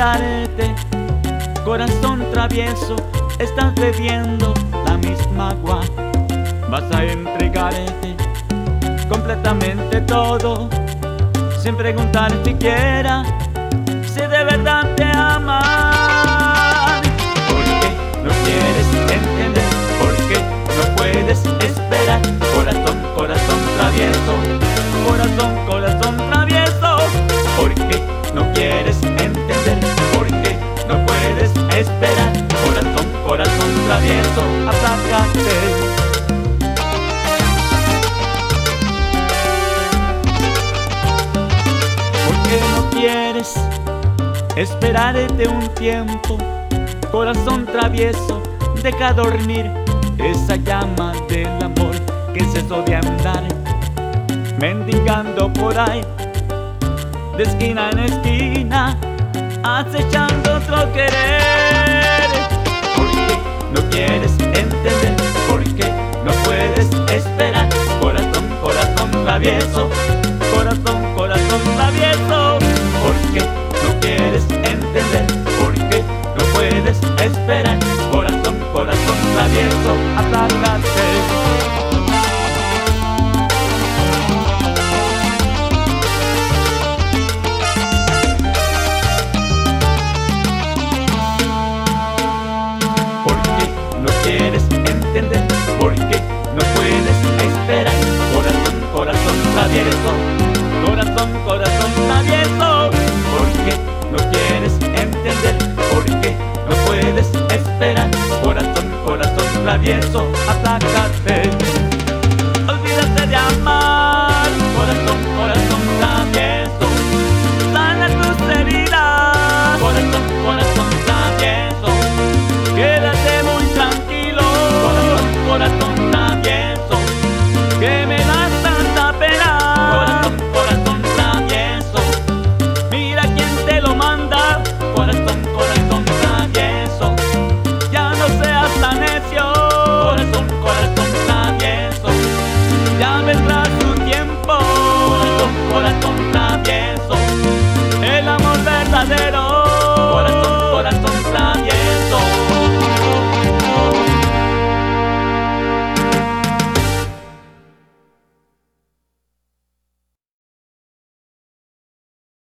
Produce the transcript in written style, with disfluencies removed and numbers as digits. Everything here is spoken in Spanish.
enamorarte. Corazón travieso, estás bebiendo la misma agua. Vas a entregarte completamente todo, sin preguntar siquiera si de verdad te aman. ¿Por qué no quieres entender? ¿Por qué no puedes esperar? Corazón, corazón travieso, corazón, corazón travieso. ¿Por qué no quieres entender? ¿Por qué no puedes esperar? Corazón, corazón travieso, aplácate. No quieres esperarte un tiempo, corazón travieso, deja dormir esa llama del amor. ¿Qué es eso de andar mendigando por ahí, de esquina en esquina, acechando otro querer? ¿Por qué no quieres entender? ¿Por qué no puedes esperar? Corazón, corazón travieso, corazón, corazón travieso. ¿Por qué no quieres entender? ¿Por qué no puedes esperar? Corazón, corazón travieso, aplácate. ¿Por qué no quieres entender? ¿Por qué no puedes esperar? Corazón, corazón travieso, corazón, corazón travieso. ¿Por qué no quieres entender? ¿Por qué no puedes esperar? Corazón, corazón travieso, aplácate. Olvídate de amar, corazón, corazón travieso. Sana tus heridas, corazón, corazón travieso. Quédate muy tranquilo, corazón, corazón travieso, que me das tanta pena. Corazón, corazón travieso, mira quién te lo manda. Corazón, corazón travieso, ya no seas tan necio. Corazón, corazón travieso, ya vendrá su tiempo. Corazón, corazón